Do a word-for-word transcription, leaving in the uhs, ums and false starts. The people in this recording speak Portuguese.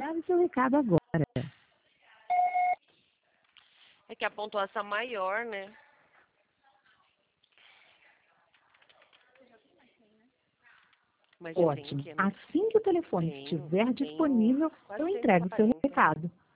Grave seu recado agora. É que a pontuação é maior, né? Mas já tem Ótimo. aqui, né? Assim que o telefone Tenho, estiver tenho disponível, quase eu cento e entrego o seu aparência. recado.